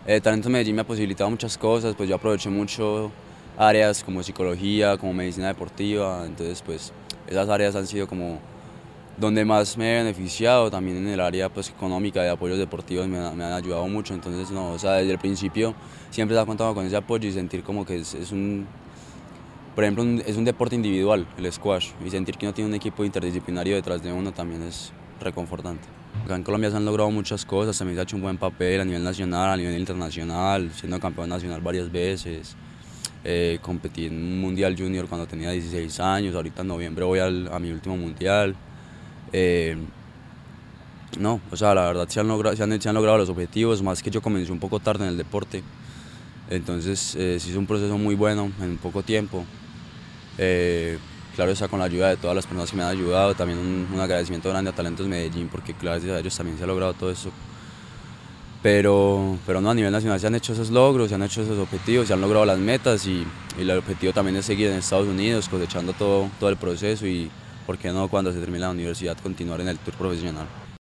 Talentos Medellín me ha posibilitado muchas cosas, pues yo aproveché mucho áreas como psicología, como medicina deportiva, entonces pues esas áreas han sido como donde más me he beneficiado, también en el área pues económica de apoyos deportivos me han ayudado mucho, entonces no, o sea, desde el principio siempre se ha contado con ese apoyo y sentir como que es un, por ejemplo, es un deporte individual, el squash, y sentir que uno tiene un equipo interdisciplinario detrás de uno también es reconfortante. Acá en Colombia se han logrado muchas cosas, también se ha hecho un buen papel a nivel nacional, a nivel internacional, siendo campeón nacional varias veces. Competí en un mundial junior cuando tenía 16 años, ahorita en noviembre voy a mi último mundial. Eh, no, o sea, la verdad se han logrado los objetivos, más que yo comencé un poco tarde en el deporte, entonces se hizo un proceso muy bueno en poco tiempo. Eh, claro está con la ayuda de todas las personas que me han ayudado, también un agradecimiento grande a Talentos Medellín porque gracias a ellos también se ha logrado todo eso. Pero no, a nivel nacional se han hecho esos logros, se han hecho esos objetivos, se han logrado las metas y el objetivo también es seguir en Estados Unidos cosechando todo el proceso y, ¿por qué no, cuando se termine la universidad, continuar en el tour profesional?